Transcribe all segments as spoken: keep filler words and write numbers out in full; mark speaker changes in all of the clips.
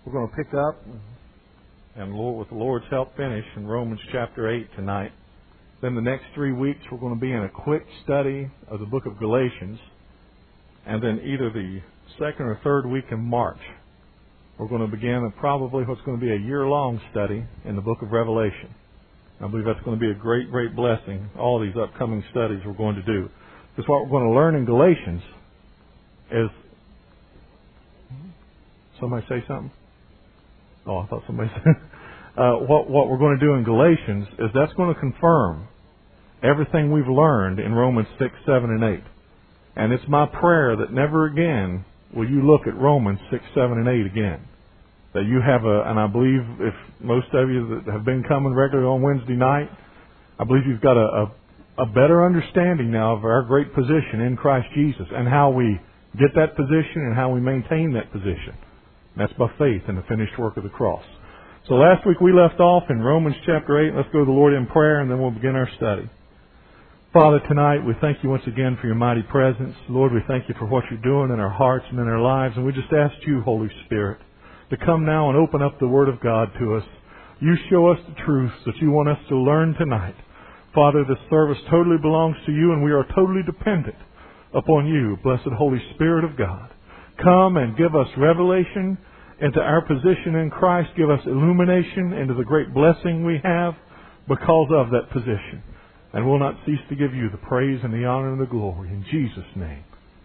Speaker 1: We're going to pick up and Lord, with the Lord's help finish in Romans chapter eight tonight. Then the next three weeks we're going to be in a quick study of the book of Galatians. And then either the second or third week in March, we're going to begin probably what's going to be a year-long study in the book of Revelation. I believe that's going to be a great, great blessing, all these upcoming studies we're going to do. Because what we're going to learn in Galatians is... Somebody say something? Oh, I thought somebody said... uh, what, what we're going to do in Galatians is that's going to confirm everything we've learned in Romans six, seven, and eight. And it's my prayer that never again will you look at Romans six, seven, and eight again. That you have a, and I believe if most of you that have been coming regularly on Wednesday night, I believe you've got a, a, a better understanding now of our great position in Christ Jesus and how we get that position and how we maintain that position. And that's by faith in the finished work of the cross. So last week we left off in Romans chapter eight. Let's go to the Lord in prayer and then we'll begin our study. Father, tonight we thank you once again for your mighty presence. Lord, we thank you for what you're doing in our hearts and in our lives. And we just ask you, Holy Spirit, to come now and open up the Word of God to us. You show us the truths that you want us to learn tonight. Father, this service totally belongs to you and we are totally dependent upon you, blessed Holy Spirit of God. Come and give us revelation into our position in Christ. Give us illumination into the great blessing we have because of that position. And we'll not cease to give you the praise and the honor and the glory. In Jesus' name,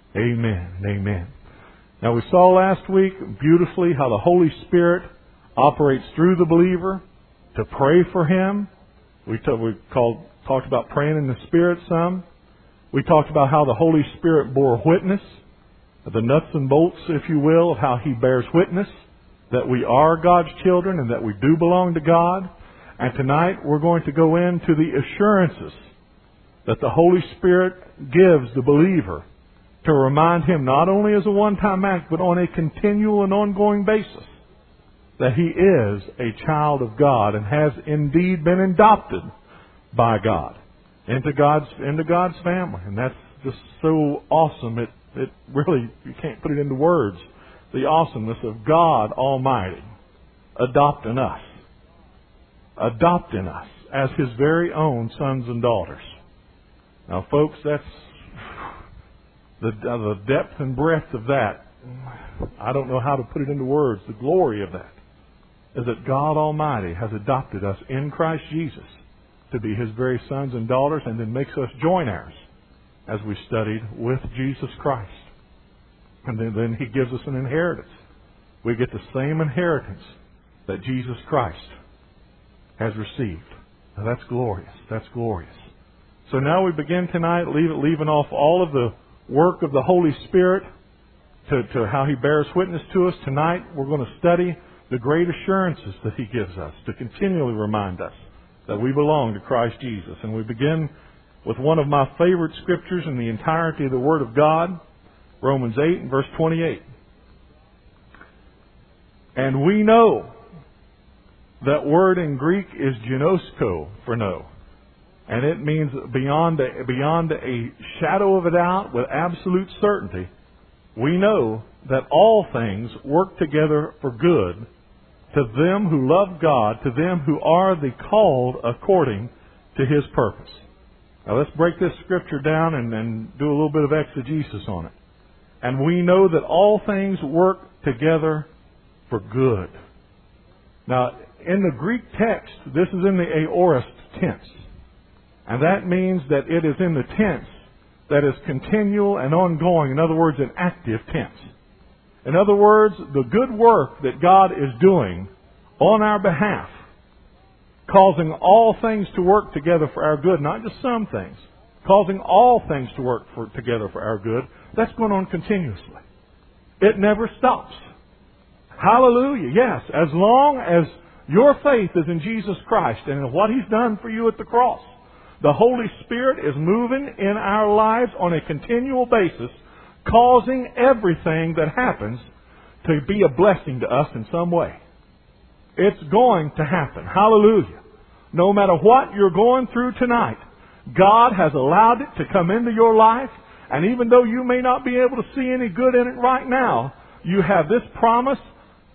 Speaker 1: amen and amen. Now we saw last week beautifully how the Holy Spirit operates through the believer to pray for him. We, t- we called, talked about praying in the Spirit some. We talked about how the Holy Spirit bore witness, the nuts and bolts, if you will, of how He bears witness that we are God's children and that we do belong to God. And tonight we're going to go into the assurances that the Holy Spirit gives the believer to remind him not only as a one-time act, but on a continual and ongoing basis that he is a child of God and has indeed been adopted by God into God's into God's family. And that's just so awesome. It it really, you can't put it into words. The awesomeness of God Almighty adopting us. Adopting us as His very own sons and daughters. Now, folks, that's the, uh, the depth and breadth of that. I don't know how to put it into words. The glory of that is that God Almighty has adopted us in Christ Jesus to be His very sons and daughters, and then makes us joint heirs, as we studied, with Jesus Christ. And then, then He gives us an inheritance. We get the same inheritance that Jesus Christ has received. Now that's glorious. That's glorious. So now we begin tonight leave, leaving off all of the work of the Holy Spirit to, to how He bears witness to us. Tonight we're going to study the great assurances that He gives us to continually remind us that we belong to Christ Jesus. And we begin with one of my favorite scriptures in the entirety of the Word of God, Romans eight and verse twenty-eight. And we know that word in Greek is ginosko for know. And it means beyond a, beyond a shadow of a doubt, with absolute certainty, we know that all things work together for good to them who love God, to them who are the called according to His purpose. Now let's break this scripture down and, and do a little bit of exegesis on it. And we know that all things work together for good. Now, in the Greek text, this is in the aorist tense. And that means that it is in the tense that is continual and ongoing. In other words, an active tense. In other words, the good work that God is doing on our behalf, causing all things to work together for our good, not just some things, causing all things to work for, together for our good, that's going on continuously. It never stops. Hallelujah. Yes, as long as your faith is in Jesus Christ and in what He's done for you at the cross, the Holy Spirit is moving in our lives on a continual basis, causing everything that happens to be a blessing to us in some way. It's going to happen. Hallelujah. No matter what you're going through tonight, God has allowed it to come into your life. And even though you may not be able to see any good in it right now, you have this promise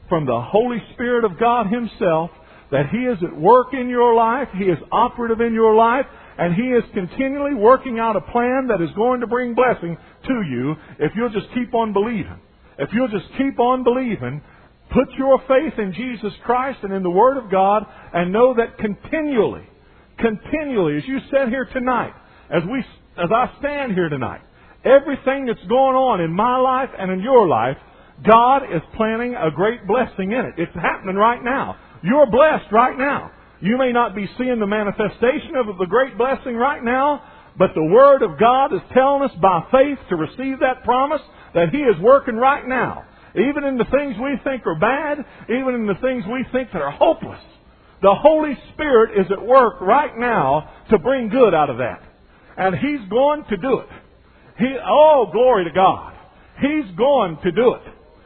Speaker 1: from the Holy Spirit of God Himself that He is at work in your life, He is operative in your life, and He is continually working out a plan that is going to bring blessing to you if you'll just keep on believing. If you'll just keep on believing, put your faith in Jesus Christ and in the Word of God, and know that continually, continually, as you sit here tonight, as we, as I stand here tonight, everything that's going on in my life and in your life, God is planning a great blessing in it. It's happening right now. You're blessed right now. You may not be seeing the manifestation of the great blessing right now, but the Word of God is telling us by faith to receive that promise that He is working right now. Even in the things we think are bad, even in the things we think that are hopeless, the Holy Spirit is at work right now to bring good out of that. And He's going to do it. He, oh, glory to God. He's going to do it.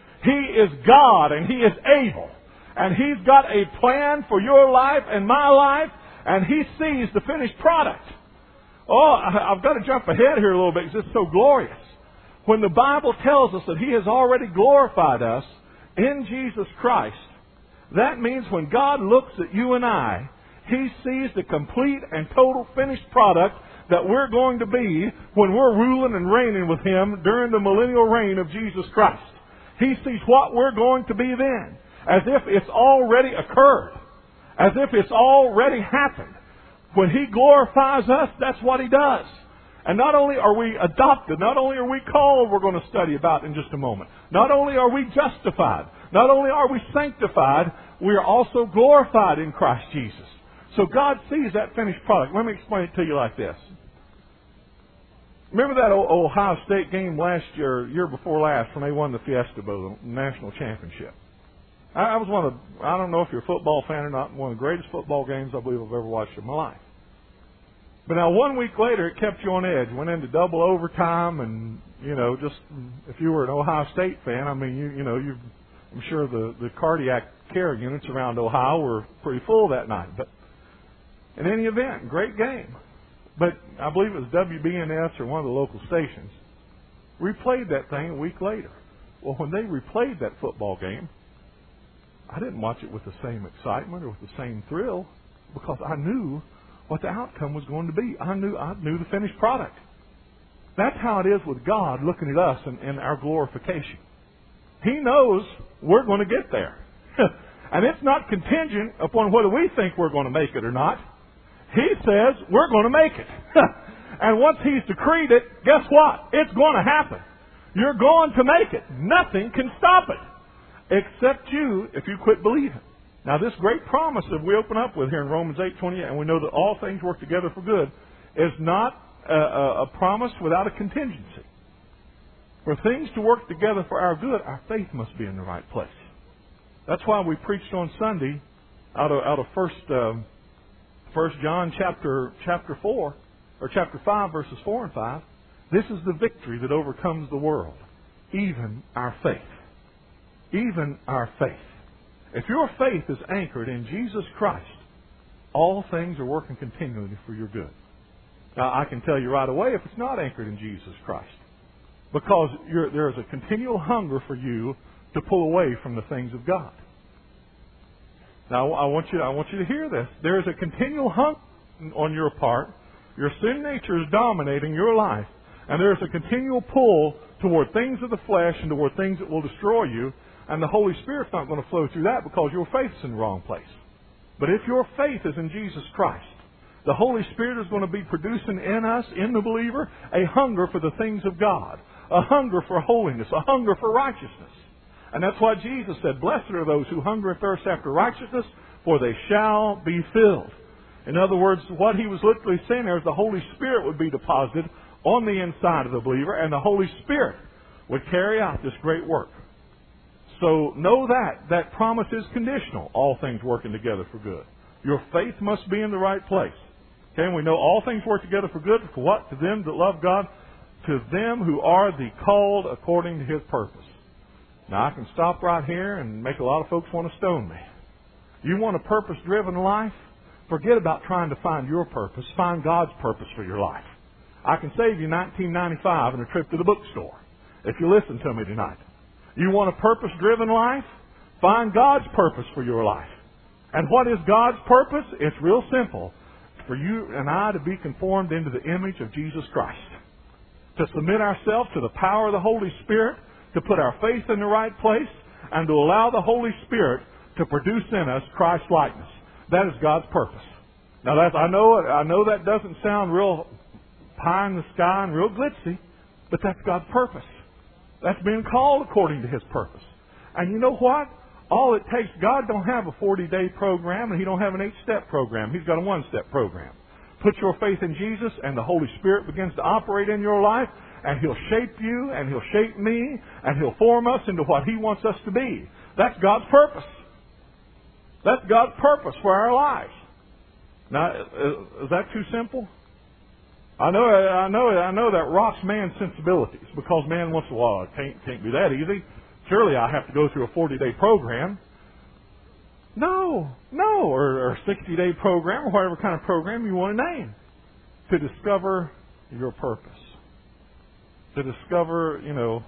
Speaker 1: He is God and He is able. And He's got a plan for your life and my life, and He sees the finished product. Oh, I've got to jump ahead here a little bit because it's so glorious. When the Bible tells us that He has already glorified us in Jesus Christ, that means when God looks at you and I, He sees the complete and total finished product that we're going to be when we're ruling and reigning with Him during the millennial reign of Jesus Christ. He sees what we're going to be then, as if it's already occurred, as if it's already happened. When He glorifies us, that's what He does. And not only are we adopted, not only are we called, we're going to study about in just a moment. Not only are we justified, not only are we sanctified, we are also glorified in Christ Jesus. So God sees that finished product. Let me explain it to you like this. Remember that Ohio State game last year, year before last, when they won the Fiesta Bowl, the national championship? I was one of the, I don't know if you're a football fan or not, one of the greatest football games I believe I've ever watched in my life. But now one week later, it kept you on edge. Went into double overtime, and you know, just if you were an Ohio State fan, I mean, you you know, you, I'm sure the the cardiac care units around Ohio were pretty full that night. But in any event, great game. But I believe it was W B N S or one of the local stations replayed that thing a week later. Well, when they replayed that football game, I didn't watch it with the same excitement or with the same thrill because I knew what the outcome was going to be. I knew I knew the finished product. That's how it is with God looking at us and, and our glorification. He knows we're going to get there. And it's not contingent upon whether we think we're going to make it or not. He says we're going to make it. And once He's decreed it, guess what? It's going to happen. You're going to make it. Nothing can stop it except you if you quit believing. Now, this great promise that we open up with here in Romans eight twenty-eight, and we know that all things work together for good, is not a, a, a promise without a contingency. For things to work together for our good, our faith must be in the right place. That's why we preached on Sunday out of out of First um, First John chapter chapter four or chapter five verses four and five. This is the victory that overcomes the world, even our faith, even our faith. If your faith is anchored in Jesus Christ, all things are working continually for your good. Now, I can tell you right away if it's not anchored in Jesus Christ, because you're, there is a continual hunger for you to pull away from the things of God. Now, I want you, I want you to hear this. There is a continual hunger on your part. Your sin nature is dominating your life, and there is a continual pull toward things of the flesh and toward things that will destroy you. And the Holy Spirit's not going to flow through that because your faith's in the wrong place. But if your faith is in Jesus Christ, the Holy Spirit is going to be producing in us, in the believer, a hunger for the things of God, a hunger for holiness, a hunger for righteousness. And that's why Jesus said, "Blessed are those who hunger and thirst after righteousness, for they shall be filled." In other words, what He was literally saying there is the Holy Spirit would be deposited on the inside of the believer, and the Holy Spirit would carry out this great work. So know that. That promise is conditional. All things working together for good. Your faith must be in the right place. Okay, and we know all things work together for good. For what? To them that love God. To them who are the called according to His purpose. Now I can stop right here and make a lot of folks want to stone me. You want a purpose-driven life? Forget about trying to find your purpose. Find God's purpose for your life. I can save you nineteen ninety-five and a trip to the bookstore if you listen to me tonight. You want a purpose-driven life? Find God's purpose for your life. And what is God's purpose? It's real simple. For you and I to be conformed into the image of Jesus Christ. To submit ourselves to the power of the Holy Spirit, to put our faith in the right place, and to allow the Holy Spirit to produce in us Christ's likeness. That is God's purpose. Now, that's, I know I know that doesn't sound real pie in the sky and real glitzy, but that's God's purpose. That's being called according to His purpose. And you know what? All it takes, God don't have a forty-day program, and He don't have an eight-step program. He's got a one-step program. Put your faith in Jesus, and the Holy Spirit begins to operate in your life, and He'll shape you, and He'll shape me, and He'll form us into what He wants us to be. That's God's purpose. That's God's purpose for our lives. Now, is that too simple? I know, I know, I know that rocks man's sensibilities, because man wants to, well, it can't, can't be that easy. Surely I have to go through a forty-day program. No, no, or, or a sixty-day program, or whatever kind of program you want to name, to discover your purpose. To discover, you know,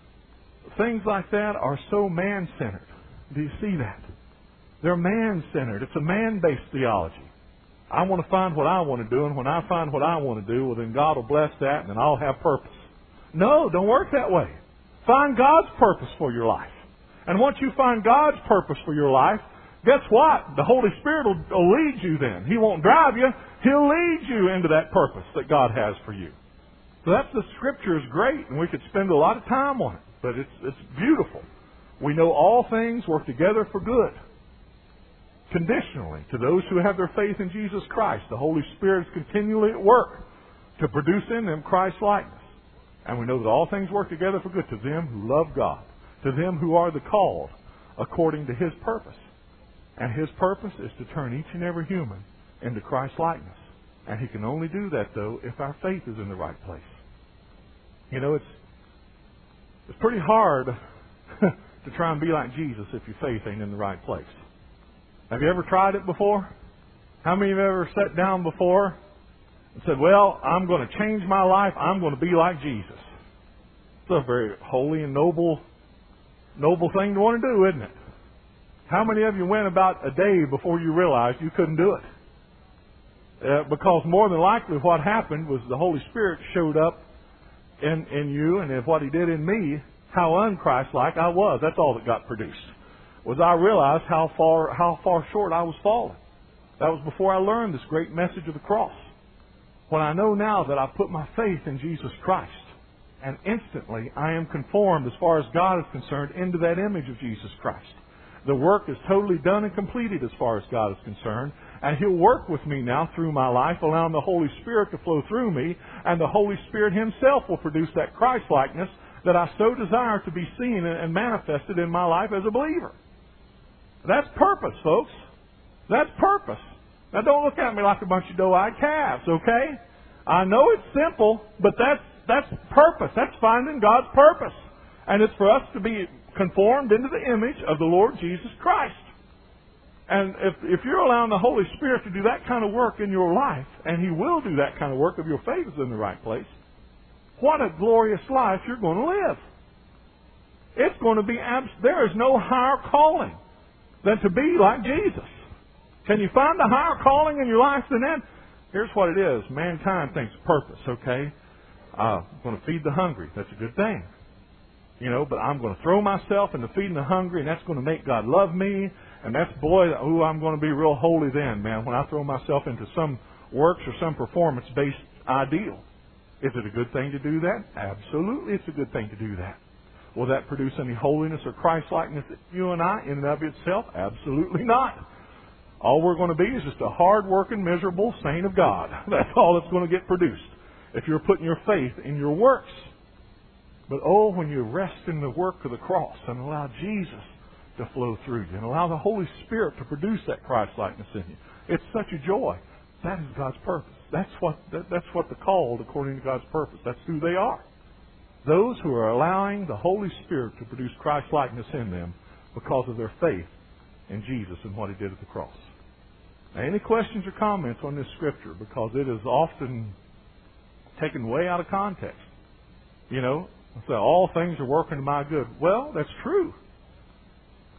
Speaker 1: things like that are so man-centered. Do you see that? They're man-centered. It's a man-based theology. I want to find what I want to do, and when I find what I want to do, well, then God will bless that, and then I'll have purpose. No, don't work that way. Find God's purpose for your life. And once you find God's purpose for your life, guess what? The Holy Spirit will, will lead you then. He won't drive you. He'll lead you into that purpose that God has for you. So that's the Scripture is great, and we could spend a lot of time on it. But it's, it's beautiful. We know all things work together for good. Conditionally, to those who have their faith in Jesus Christ, the Holy Spirit is continually at work to produce in them Christ's likeness. And we know that all things work together for good to them who love God, to them who are the called according to His purpose. And His purpose is to turn each and every human into Christ's likeness. And He can only do that, though, if our faith is in the right place. You know, it's it's pretty hard to try and be like Jesus if your faith ain't in the right place. Have you ever tried it before? How many of you have ever sat down before and said, well, I'm going to change my life. I'm going to be like Jesus. It's a very holy and noble, noble thing to want to do, isn't it? How many of you went about a day before you realized you couldn't do it? Uh, because more than likely what happened was the Holy Spirit showed up in, in you, and if what He did in me, how un-Christ-like I was. That's all that got produced. Was I realized how far how far short I was falling. That was before I learned this great message of the cross. When I know now that I've put my faith in Jesus Christ, and instantly I am conformed, as far as God is concerned, into that image of Jesus Christ. The work is totally done and completed as far as God is concerned, and He'll work with me now through my life, allowing the Holy Spirit to flow through me, and the Holy Spirit Himself will produce that Christ-likeness that I so desire to be seen and manifested in my life as a believer. That's purpose, folks. That's purpose. Now, don't look at me like a bunch of doe-eyed calves, okay? I know it's simple, but that's that's purpose. That's finding God's purpose. And it's for us to be conformed into the image of the Lord Jesus Christ. And if, if you're allowing the Holy Spirit to do that kind of work in your life, and He will do that kind of work if your faith is in the right place, what a glorious life you're going to live. It's going to be, abs- there is no higher calling than to be like Jesus. Can you find a higher calling in your life than that? Here's what it is. Mankind thinks purpose, okay? Uh, I'm going to feed the hungry. That's a good thing. You know, but I'm going to throw myself into feeding the hungry, and that's going to make God love me. And that's, boy, ooh, I'm going to be real holy then, man, when I throw myself into some works or some performance-based ideal. Is it a good thing to do that? Absolutely, it's a good thing to do that. Will that produce any holiness or Christ-likeness in you and I in and of itself? Absolutely not. All we're going to be is just a hard-working, miserable saint of God. That's all that's going to get produced if you're putting your faith in your works. But oh, when you rest in the work of the cross and allow Jesus to flow through you and allow the Holy Spirit to produce that Christ-likeness in you, it's such a joy. That is God's purpose. That's what that, that's what they're called according to God's purpose. That's who they are. Those who are allowing the Holy Spirit to produce Christ-likeness in them because of their faith in Jesus and what He did at the cross. Now, any questions or comments on this Scripture? Because it is often taken way out of context. You know, so all things are working to my good. Well, that's true.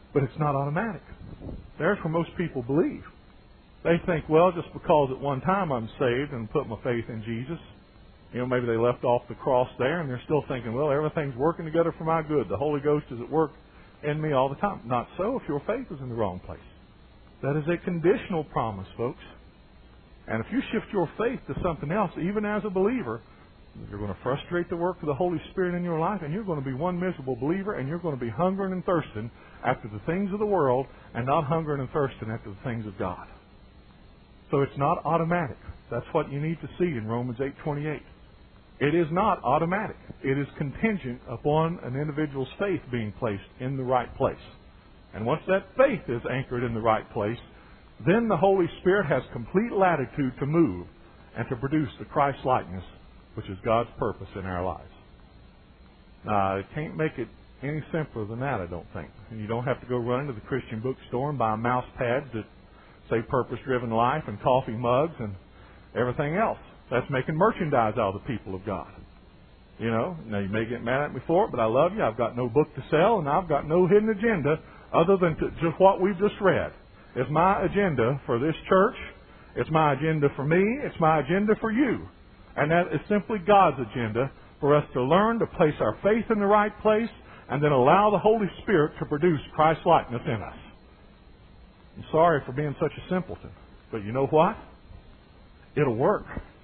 Speaker 1: But it's not automatic. There's where most people believe. They think, well, just because at one time I'm saved and put my faith in Jesus, you know, maybe they left off the cross there and they're still thinking, well, everything's working together for my good. The Holy Ghost is at work in me all the time. Not so if your faith is in the wrong place. That is a conditional promise, folks. And if you shift your faith to something else, even as a believer, you're going to frustrate the work of the Holy Spirit in your life, and you're going to be one miserable believer, and you're going to be hungering and thirsting after the things of the world and not hungering and thirsting after the things of God. So it's not automatic. That's what you need to see in Romans eight twenty-eight. It is not automatic. It is contingent upon an individual's faith being placed in the right place. And once that faith is anchored in the right place, then the Holy Spirit has complete latitude to move and to produce the Christ-likeness, which is God's purpose in our lives. Now, I can't make it any simpler than that, I don't think. And you don't have to go run to the Christian bookstore and buy mouse pads that say purpose-driven life and coffee mugs and everything else. That's making merchandise out of the people of God. You know, now you may get mad at me for it, but I love you. I've got no book to sell, and I've got no hidden agenda other than to just what we've just read. It's my agenda for this church. It's my agenda for me. It's my agenda for you. And that is simply God's agenda for us to learn to place our faith in the right place and then allow the Holy Spirit to produce Christ-likeness in us. I'm sorry for being such a simpleton, but you know what? It'll work.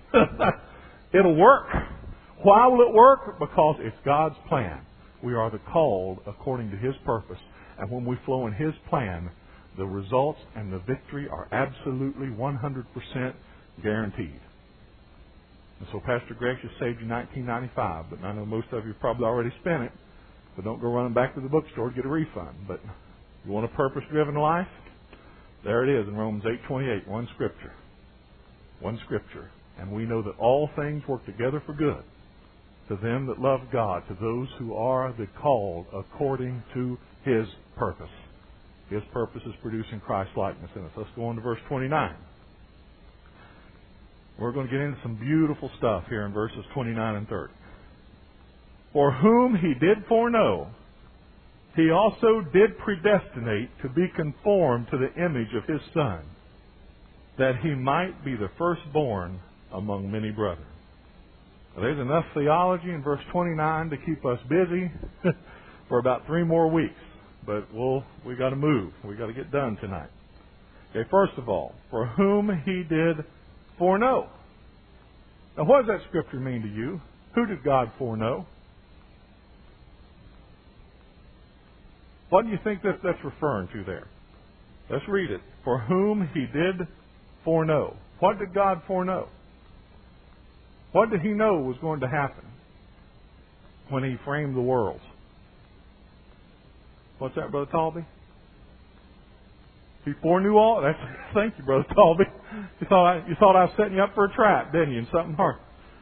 Speaker 1: It'll work. Why will it work? Because it's God's plan. We are the called according to His purpose. And when we flow in His plan, the results and the victory are absolutely one hundred percent guaranteed. And so Pastor Greg just saved you nineteen ninety-five, but I know most of you probably already spent it. So don't go running back to the bookstore to get a refund. But you want a purpose-driven life? There it is in Romans eight twenty-eight, one scripture. One scripture. And we know that all things work together for good to them that love God, to those who are the called according to His purpose. His purpose is producing Christ-likeness in us. Let's go on to verse twenty-nine. We're going to get into some beautiful stuff here in verses twenty-nine and thirty. For whom He did foreknow, He also did predestinate to be conformed to the image of His Son, that He might be the firstborn among many brethren. Well, there's enough theology in verse twenty-nine to keep us busy for about three more weeks. But we'll, we got to move. We got to get done tonight. Okay, first of all, for whom He did foreknow. Now, what does that scripture mean to you? Who did God foreknow? What do you think that that's referring to there? Let's read it. For whom He did foreknow. What did God foreknow? What did He know was going to happen when He framed the worlds? What's that, Brother Talby? He foreknew all. That's thank you, Brother Talby. You thought I, you thought I was setting you up for a trap, didn't you? And something hard.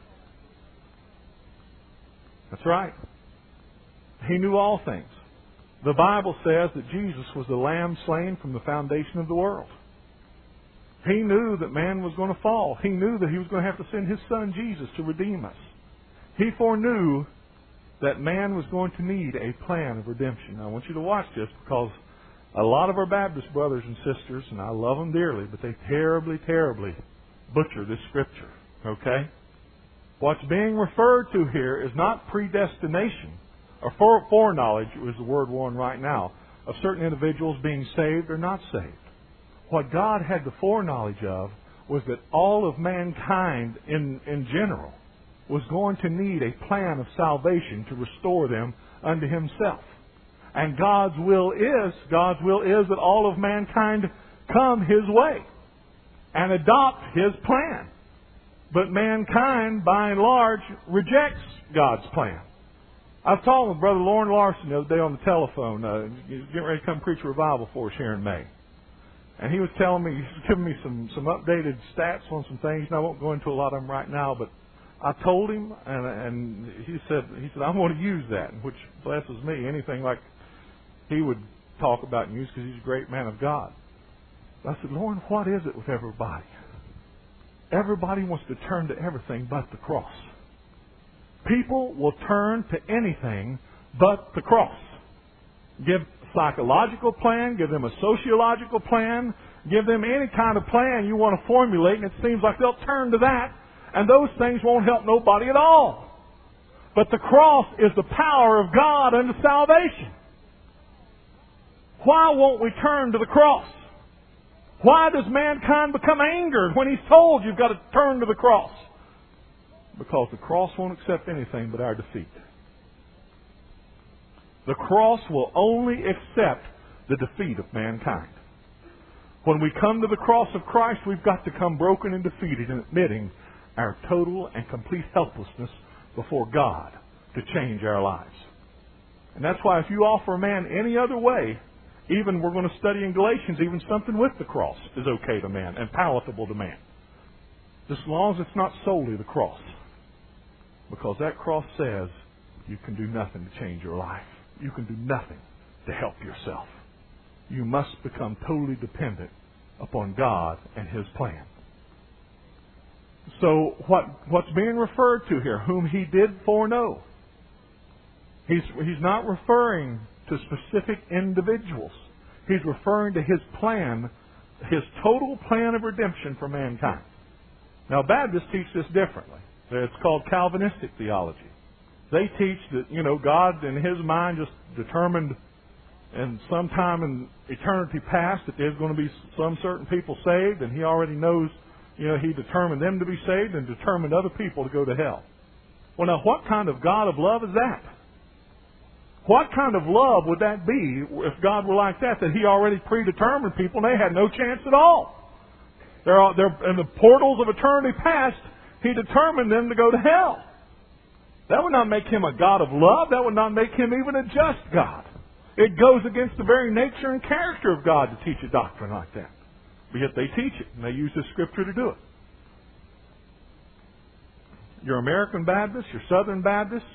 Speaker 1: That's right. He knew all things. The Bible says that Jesus was the Lamb slain from the foundation of the world. He knew that man was going to fall. He knew that He was going to have to send His Son Jesus to redeem us. He foreknew that man was going to need a plan of redemption. Now, I want you to watch this because a lot of our Baptist brothers and sisters, and I love them dearly, but they terribly, terribly butcher this scripture. Okay? What's being referred to here is not predestination or foreknowledge, is the word one right now, of certain individuals being saved or not saved. What God had the foreknowledge of was that all of mankind in, in general was going to need a plan of salvation to restore them unto Himself. And God's will is, God's will is that all of mankind come His way and adopt His plan. But mankind, by and large, rejects God's plan. I was talking with Brother Lauren Larson the other day on the telephone. Uh, he's getting ready to come preach a revival for us here in May. And he was telling me, he was giving me some, some updated stats on some things, and I won't go into a lot of them right now, but I told him, and, and he said, he said, I want to use that, which blesses me. Anything like he would talk about and use, because he's a great man of God. I said, Lauren, what is it with everybody? Everybody wants to turn to everything but the cross. People will turn to anything but the cross. Give psychological plan, give them a sociological plan, give them any kind of plan you want to formulate, and it seems like they'll turn to that, and those things won't help nobody at all. But the cross is the power of God unto salvation. Why won't we turn to the cross? Why does mankind become angered when he's told you've got to turn to the cross? Because the cross won't accept anything but our defeat. The cross will only accept the defeat of mankind. When we come to the cross of Christ, we've got to come broken and defeated and admitting our total and complete helplessness before God to change our lives. And that's why if you offer a man any other way, even we're going to study in Galatians, even something with the cross is okay to man and palatable to man. Just as long as it's not solely the cross. Because that cross says you can do nothing to change your life. You can do nothing to help yourself. You must become totally dependent upon God and His plan. So what what's being referred to here? Whom He did foreknow. He's, he's not referring to specific individuals. He's referring to His plan, His total plan of redemption for mankind. Now, Baptists teach this differently. It's called Calvinistic theology. They teach that, you know, God in His mind just determined in some time in eternity past that there's going to be some certain people saved, and He already knows, you know, He determined them to be saved and determined other people to go to hell. Well, now, what kind of God of love is that? What kind of love would that be if God were like that, that He already predetermined people and they had no chance at all? They're, they're in the portals of eternity past, He determined them to go to hell. That would not make Him a God of love. That would not make Him even a just God. It goes against the very nature and character of God to teach a doctrine like that. But yet they teach it, and they use the Scripture to do it. You're American Baptist, you're Southern Baptist.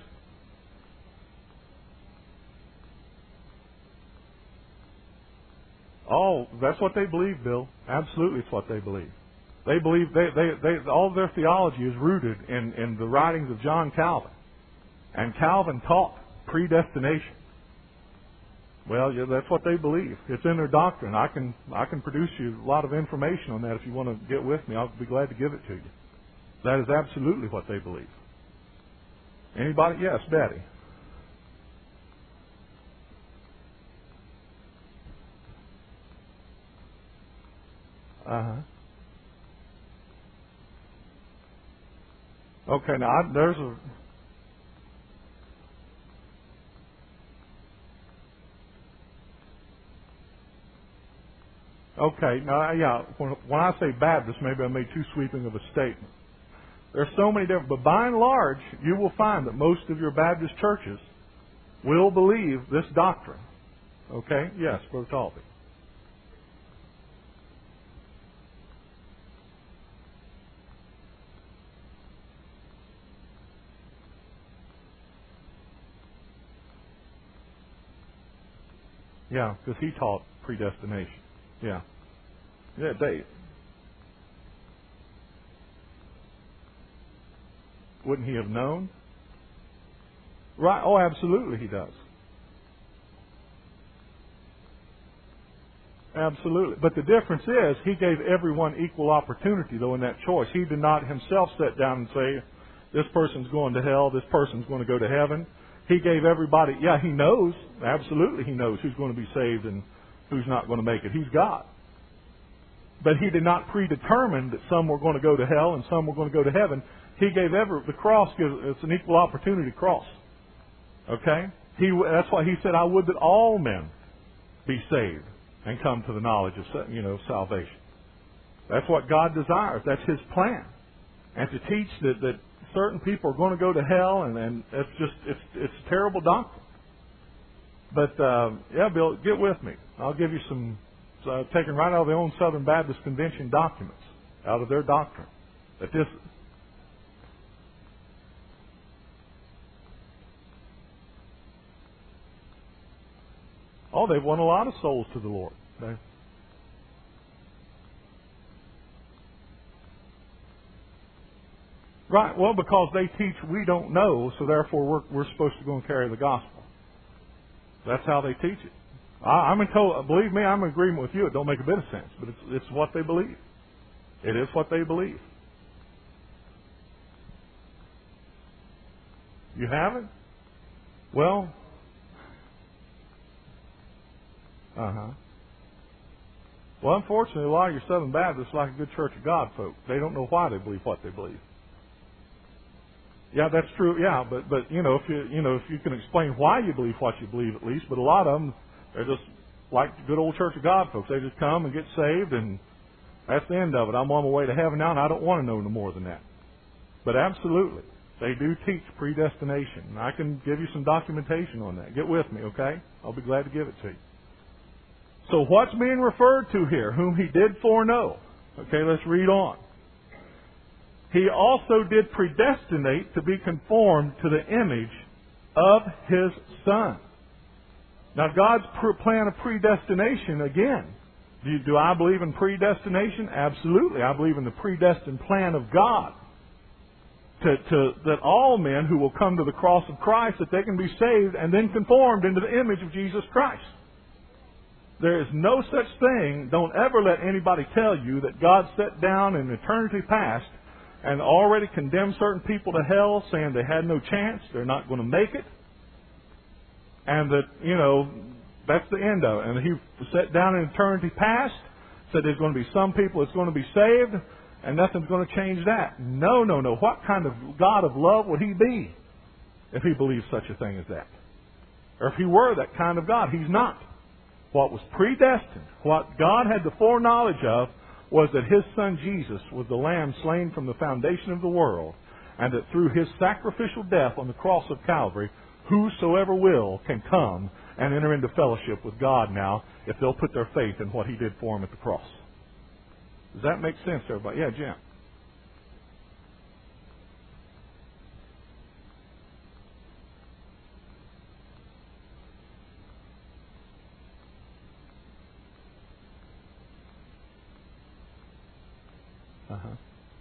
Speaker 1: Oh, that's what they believe, Bill. Absolutely, it's what they believe. They believe they, they, they all of their theology is rooted in, in the writings of John Calvin. And Calvin taught predestination. Well, yeah, that's what they believe. It's in their doctrine. I can I can produce you a lot of information on that if you want to get with me. I'll be glad to give it to you. That is absolutely what they believe. Anybody? Yes, Betty. Uh-huh. Okay, now I, there's a... Okay, now, yeah, when, when I say Baptist, maybe I made too sweeping of a statement. There's so many different... But by and large, you will find that most of your Baptist churches will believe this doctrine. Okay? Yes, Brother Talby. Yeah, because he taught predestination. Yeah. Yeah, they... Wouldn't he have known? Right. Oh, absolutely he does. Absolutely. But the difference is he gave everyone equal opportunity, though, in that choice. He did not himself sit down and say, this person's going to hell, this person's going to go to heaven. He gave everybody, yeah, he knows, absolutely he knows who's going to be saved and who's not going to make it. He's God. But he did not predetermine that some were going to go to hell and some were going to go to heaven. He gave every, the cross gives, it's an equal opportunity cross. Okay? He, that's why he said, I would that all men be saved and come to the knowledge of, you know, salvation. That's what God desires. That's His plan. And to teach that, that certain people are going to go to hell, and, and it's just, it's, it's a terrible doctrine. But, uh, yeah, Bill, get with me. I'll give you some, uh, taken right out of their own Southern Baptist Convention documents, out of their doctrine. That this, oh, they've won a lot of souls to the Lord. They, right, well, because they teach we don't know, so therefore we're, we're supposed to go and carry the gospel. That's how they teach it. I, I'm in total, believe me, I'm in agreement with you. It don't make a bit of sense, but it's, it's what they believe. It is what they believe. You haven't? Well, uh-huh. Well, unfortunately, a lot of your Southern Baptists, like a good Church of God folk, they don't know why they believe what they believe. Yeah, that's true. Yeah, but but you know, if you you know if you can explain why you believe what you believe, at least. But a lot of them, they're just like the good old Church of God folks. They just come and get saved, and that's the end of it. I'm on my way to heaven now, and I don't want to know no more than that. But absolutely, they do teach predestination, and I can give you some documentation on that. Get with me, okay? I'll be glad to give it to you. So what's being referred to here? Whom he did foreknow. Okay, let's read on. He also did predestinate to be conformed to the image of His Son. Now, God's plan of predestination, again, do, you, do I believe in predestination? Absolutely. I believe in the predestined plan of God. To, to, that all men who will come to the cross of Christ, that they can be saved and then conformed into the image of Jesus Christ. There is no such thing, don't ever let anybody tell you that God sat down in eternity past and already condemned certain people to hell, saying they had no chance, they're not going to make it, and that, you know, that's the end of it. And He sat down in eternity past, said there's going to be some people that's going to be saved, and nothing's going to change that. No, no, no. What kind of God of love would He be if He believed such a thing as that? Or if He were that kind of God? He's not. What was predestined, what God had the foreknowledge of, was that His Son Jesus was the Lamb slain from the foundation of the world, and that through His sacrificial death on the cross of Calvary, whosoever will can come and enter into fellowship with God now, if they'll put their faith in what He did for them at the cross. Does that make sense to everybody? Yeah, Jim. Uh-huh.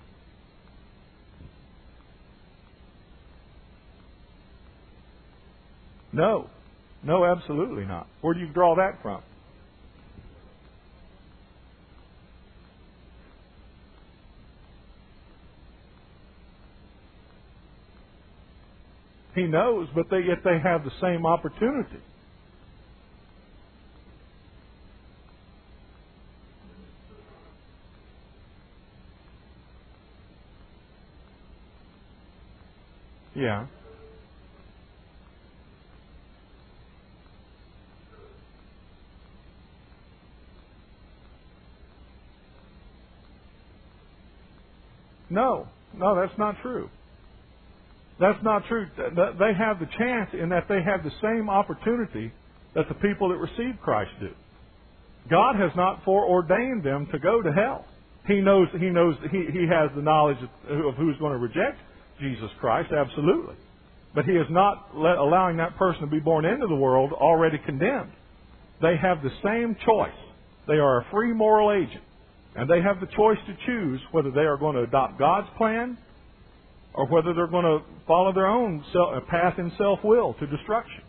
Speaker 1: No. No, absolutely not. Where do you draw that from? He knows, but they, yet they have the same opportunity. Yeah. No. No, that's not true. That's not true. They have the chance in that they have the same opportunity that the people that receive Christ do. God has not foreordained them to go to hell. He knows. He knows. He He has the knowledge of who's going to reject Jesus Christ. Absolutely, but He is not let, allowing that person to be born into the world already condemned. They have the same choice. They are a free moral agent, and they have the choice to choose whether they are going to adopt God's plan, or whether they're going to follow their own path in self-will to destruction.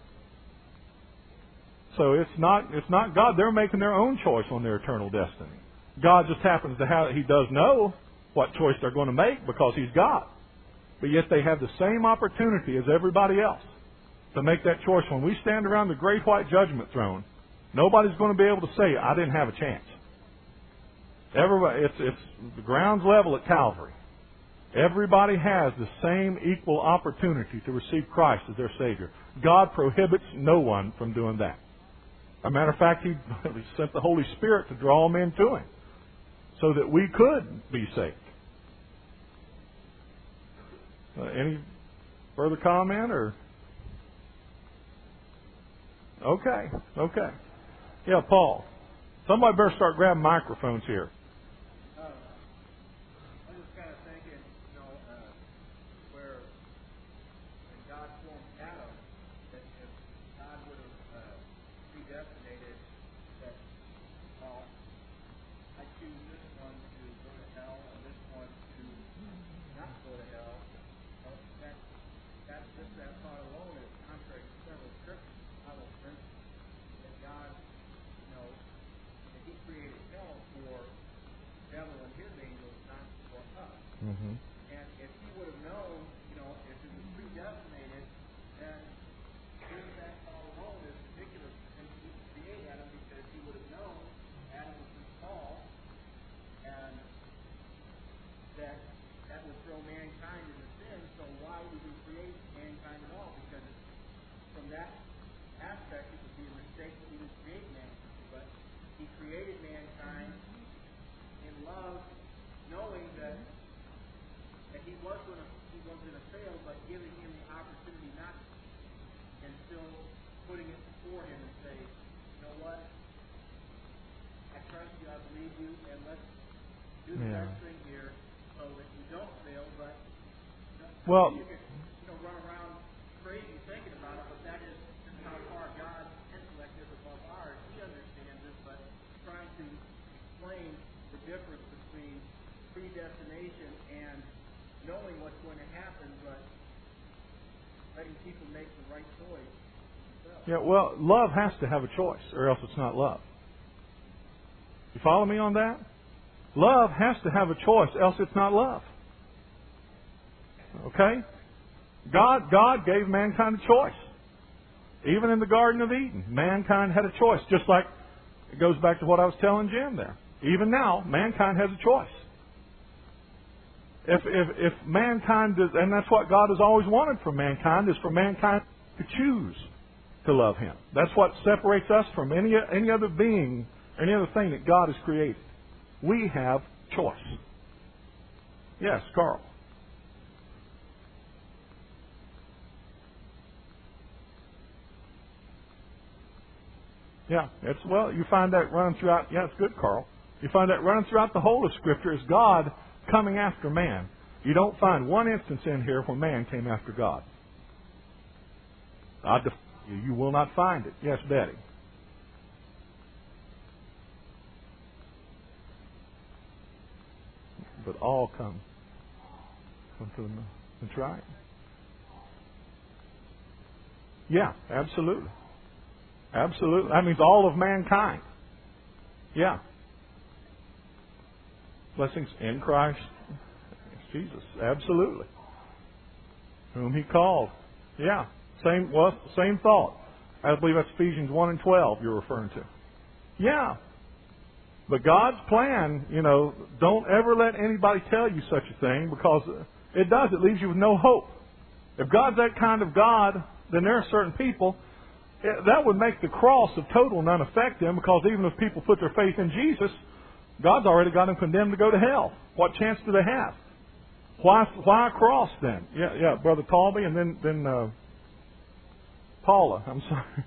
Speaker 1: So it's not it's not God. They're making their own choice on their eternal destiny. God just happens to have, He does know what choice they're going to make because He's God. But yet they have the same opportunity as everybody else to make that choice. When we stand around the great white judgment throne, nobody's going to be able to say, I didn't have a chance. Everybody, it's, it's the ground's level at Calvary. Everybody has the same equal opportunity to receive Christ as their Savior. God prohibits no one from doing that. As a matter of fact, He sent the Holy Spirit to draw them into Him so that we could be saved. Uh, any further comment? Or okay, okay. Yeah, Paul. Somebody better start grabbing microphones here. Mm-hmm.
Speaker 2: And if he would have known, you know, if it was predestinated, then doing that all alone is ridiculous. And he created Adam because he would have known Adam was his fall, and that that would throw mankind into sin. So why would he create mankind at all? Because from that aspect, it would be a mistake that he would create mankind. But he created mankind in love, knowing that that he was going to he was going to fail, but giving him the opportunity not to, and still putting it before him and say, you know what, I trust you, I believe you, and let's do the
Speaker 1: yeah.
Speaker 2: best thing here so that you don't fail. But you know,
Speaker 1: well,
Speaker 2: you can you know run around crazy thinking about it, but that is just how far God's intellect is above ours. He understands it, but trying to explain the difference between predestination and knowing what's going to happen, but letting people make the right choice themselves.
Speaker 1: Yeah, well, love has to have a choice, or else it's not love. You follow me on that? Love has to have a choice, else it's not love. Okay? God, God gave mankind a choice. Even in the Garden of Eden, mankind had a choice. Just like it goes back to what I was telling Jim there. Even now, mankind has a choice. If, if, if mankind does, and that's what God has always wanted from mankind, is for mankind to choose to love Him. That's what separates us from any any other being, any other thing that God has created. We have choice. Yes, Carl. Yeah, it's well. You find that running throughout. Yeah, it's good, Carl. You find that running throughout the whole of Scripture is God coming after man. You don't find one instance in here where man came after God. I def- you, you will not find it. Yes, Betty. But all come, come to the. That's right. Yeah, absolutely. Absolutely. That means all of mankind. Yeah. Blessings in Christ Jesus. Absolutely. Whom He called. Yeah. Same well, same thought. I believe that's Ephesians one and twelve you're referring to. Yeah. But God's plan, you know, don't ever let anybody tell you such a thing, because it does. It leaves you with no hope. If God's that kind of God, then there are certain people, that would make the cross of total none effect them, because even if people put their faith in Jesus, God's already got them condemned to go to hell. What chance do they have? Why why a cross then? Yeah, yeah, Brother Talby, and then then uh, Paula. I'm sorry.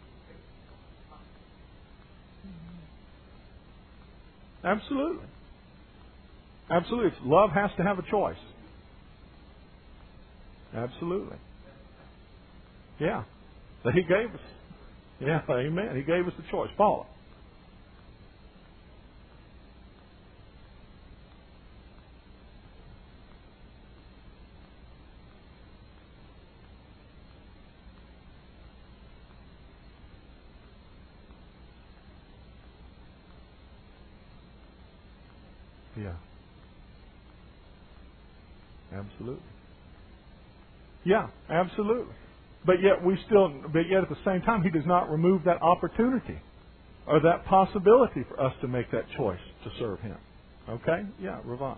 Speaker 1: Absolutely. Absolutely. It's, love has to have a choice. Absolutely. Yeah. That He gave us. Yeah, amen. He gave us the choice. Paula. Yeah. Absolutely. Yeah, absolutely. But yet we still, but yet at the same time, He does not remove that opportunity or that possibility for us to make that choice to serve Him. Okay? Yeah, Ravon.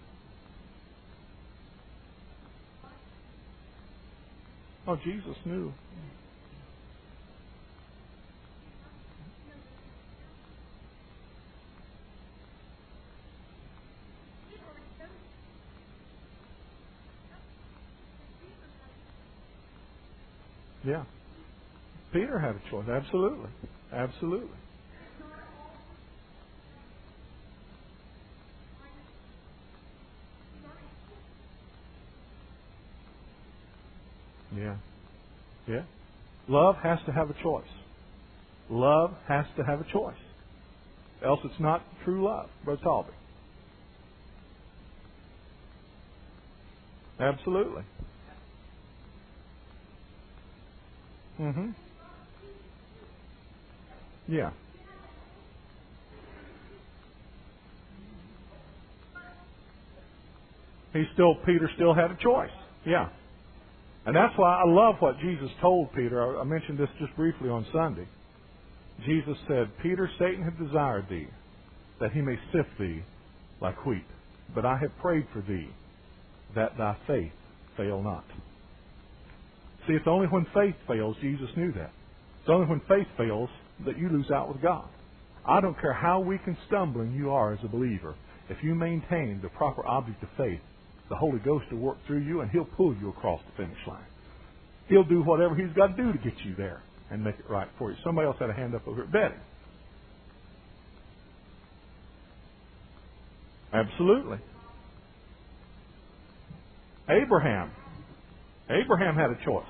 Speaker 1: Oh, Jesus knew. Yeah. Peter had a choice. Absolutely. Absolutely. Yeah. Yeah. Love has to have a choice. Love has to have a choice. Else it's not true love, Brother Talby. Absolutely. Mm-hmm. Yeah. he still, Peter still had a choice. Yeah. And that's why I love what Jesus told Peter. I mentioned this just briefly on Sunday. Jesus said, Peter, Satan hath desired thee, that he may sift thee like wheat. But I have prayed for thee, that thy faith fail not. See, it's only when faith fails, Jesus knew that. It's only when faith fails that you lose out with God. I don't care how weak and stumbling you are as a believer. If you maintain the proper object of faith, the Holy Ghost will work through you and He'll pull you across the finish line. He'll do whatever He's got to do to get you there and make it right for you. Somebody else had a hand up over at Betty. Absolutely. Abraham. Abraham had a choice.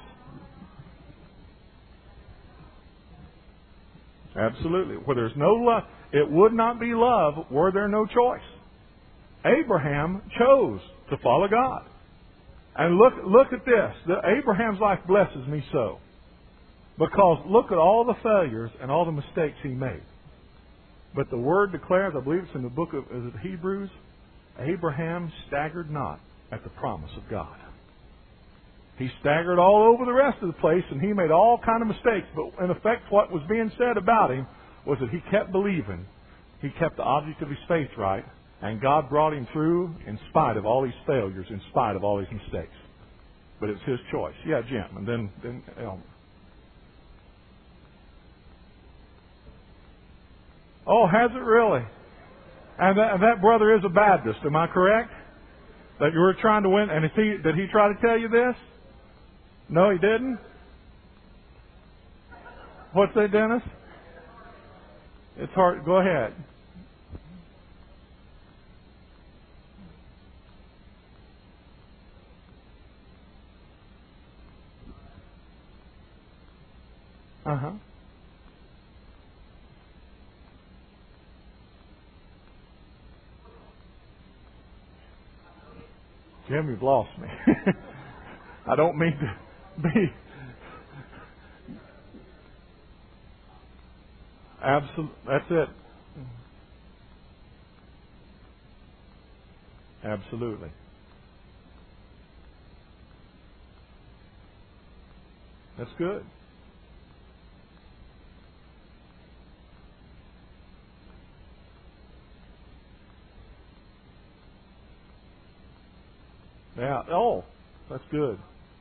Speaker 1: Absolutely. Where there's no love, it would not be love were there no choice. Abraham chose to follow God. And look look at this. The, Abraham's life blesses me so. Because look at all the failures and all the mistakes he made. But the Word declares, I believe it's in the book of is it Hebrews, Abraham staggered not at the promise of God. He staggered all over the rest of the place, and he made all kind of mistakes. But in effect, what was being said about him was that he kept believing. He kept the object of his faith right, and God brought him through in spite of all these failures, in spite of all these mistakes. But it's his choice. Yeah, Jim, and then, then Elmer. Oh, has it really? And that, and that brother is a Baptist, am I correct? That you were trying to win, and is he, did he try to tell you this? No, he didn't? What's that, Dennis? It's hard. Go ahead. Uh-huh. Jim, you've lost me. I don't mean to be... Absolutely. That's it. Absolutely. That's good. Yeah. Oh, that's good.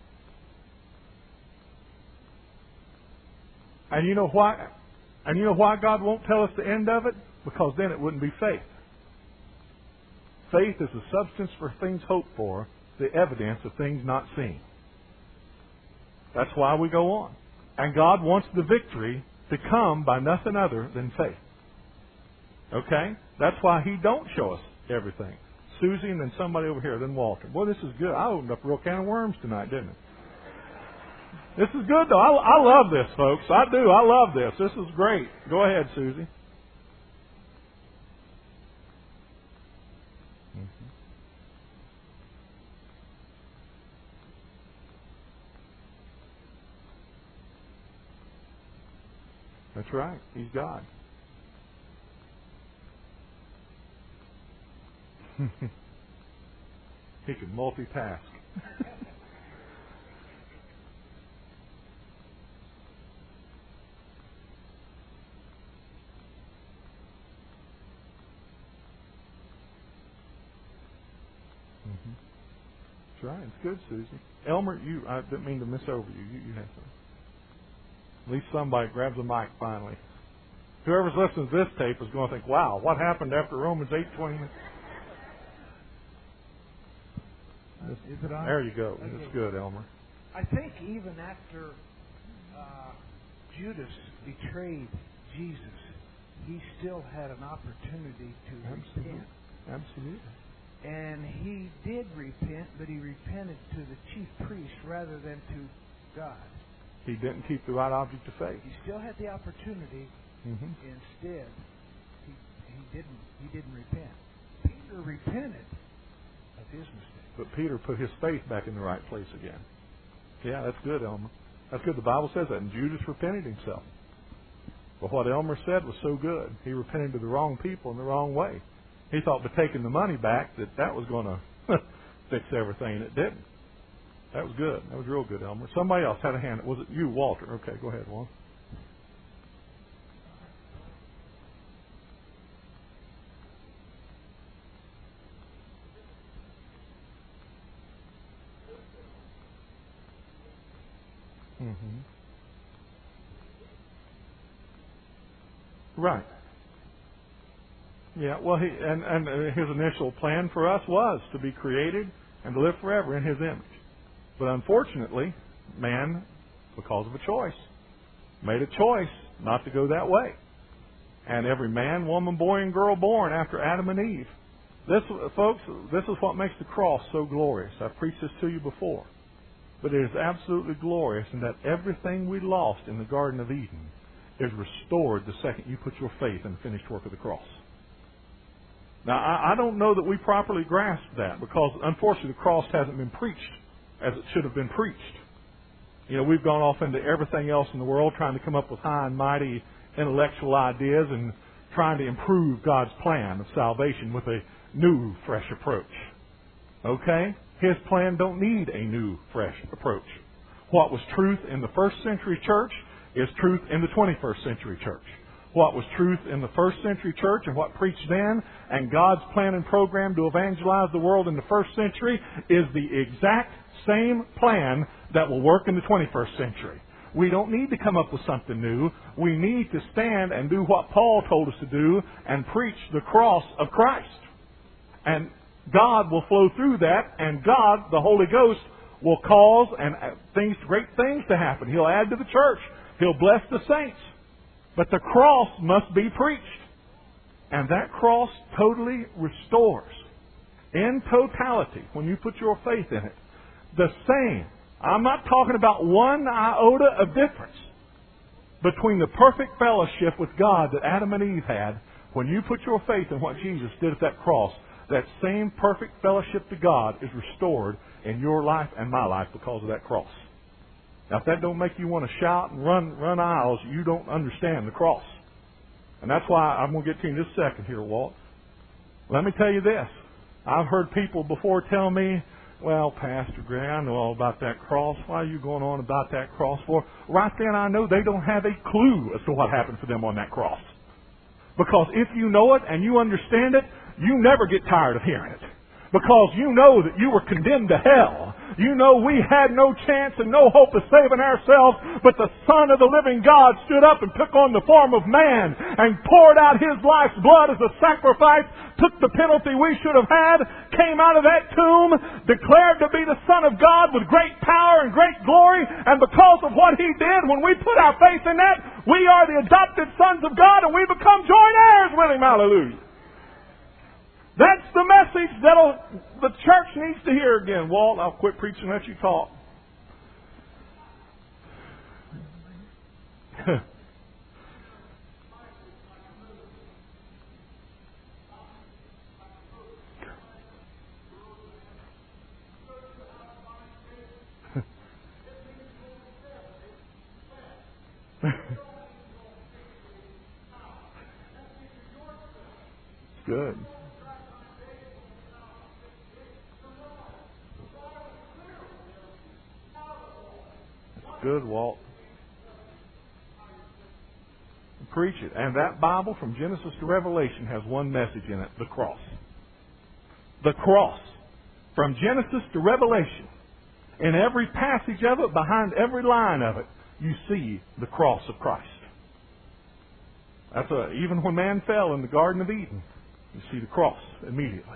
Speaker 1: And you know why? And you know why God won't tell us the end of it? Because then it wouldn't be faith. Faith is the substance for things hoped for, the evidence of things not seen. That's why we go on. And God wants the victory to come by nothing other than faith. Okay? That's why He don't show us everything. Susie and then somebody over here, then Walter. Boy, this is good. I opened up a real can of worms tonight, didn't it? This is good, though. I, I love this, folks. I do. I love this. This is great. Go ahead, Susie. Mm-hmm. That's right. He's God. He can multitask. Mm-hmm. That's right. It's good, Susie. Elmer, you, I didn't mean to miss over you. You, you have some. At least somebody grabs a mic finally. Whoever's listening to this tape is going to think, wow, what happened after Romans eight twenty?
Speaker 2: Is it on?
Speaker 1: There you go.
Speaker 2: Okay.
Speaker 1: It's good, Elmer.
Speaker 2: I think even after uh, Judas betrayed Jesus, he still had an opportunity to
Speaker 1: Absolutely.
Speaker 2: repent.
Speaker 1: Absolutely.
Speaker 2: And he did repent, but he repented to the chief priest rather than to God.
Speaker 1: He didn't keep the right object of faith.
Speaker 2: He still had the opportunity.
Speaker 1: Mm-hmm.
Speaker 2: Instead, he, he didn't he didn't repent. Peter repented of his mistake.
Speaker 1: But Peter put his faith back in the right place again. Yeah, that's good, Elmer. That's good. The Bible says that. And Judas repented himself. But what Elmer said was so good. He repented to the wrong people in the wrong way. He thought by taking the money back that that was going to fix everything. It didn't. That was good. That was real good, Elmer. Somebody else had a hand. Was it you, Walter? Okay, go ahead, Walter. Mm-hmm. Right. Yeah, well, he and, and his initial plan for us was to be created and to live forever in his image. But unfortunately, man, because of a choice, made a choice not to go that way. And every man, woman, boy, and girl born after Adam and Eve. This, folks, this is what makes the cross so glorious. I've preached this to you before. But it is absolutely glorious in that everything we lost in the Garden of Eden is restored the second you put your faith in the finished work of the cross. Now, I, I don't know that we properly grasp that because, unfortunately, the cross hasn't been preached as it should have been preached. You know, we've gone off into everything else in the world trying to come up with high and mighty intellectual ideas and trying to improve God's plan of salvation with a new, fresh approach. Okay? His plan don't need a new, fresh approach. What was truth in the first century church is truth in the twenty-first century church. What was truth in the first century church and what preached then and God's plan and program to evangelize the world in the first century is the exact same plan that will work in the twenty-first century. We don't need to come up with something new. We need to stand and do what Paul told us to do and preach the cross of Christ. And God will flow through that, and God, the Holy Ghost, will cause and things, great things to happen. He'll add to the church. He'll bless the saints. But the cross must be preached. And that cross totally restores, in totality, when you put your faith in it, the same. I'm not talking about one iota of difference between the perfect fellowship with God that Adam and Eve had when you put your faith in what Jesus did at that cross. That same perfect fellowship to God is restored in your life and my life because of that cross. Now, if that don't make you want to shout and run run aisles, you don't understand the cross. And that's why I'm going to get to you in just a second here, Walt. Let me tell you this. I've heard people before tell me, well, Pastor Gray, I know all about that cross. Why are you going on about that cross for? Right then I know they don't have a clue as to what happened for them on that cross. Because if you know it and you understand it, you never get tired of hearing it. Because you know that you were condemned to hell. You know we had no chance and no hope of saving ourselves, but the Son of the living God stood up and took on the form of man and poured out His life's blood as a sacrifice, took the penalty we should have had, came out of that tomb, declared to be the Son of God with great power and great glory, and because of what He did, when we put our faith in that, we are the adopted sons of God and we become joint heirs with Him. Hallelujah. That's the message that the church needs to hear again. Walt, I'll quit preaching and let you talk. Good. Good, Walt. Preach it. And that Bible from Genesis to Revelation has one message in it, the cross. The cross. From Genesis to Revelation. In every passage of it, behind every line of it, you see the cross of Christ. That's a, even when man fell in the Garden of Eden, you see the cross immediately.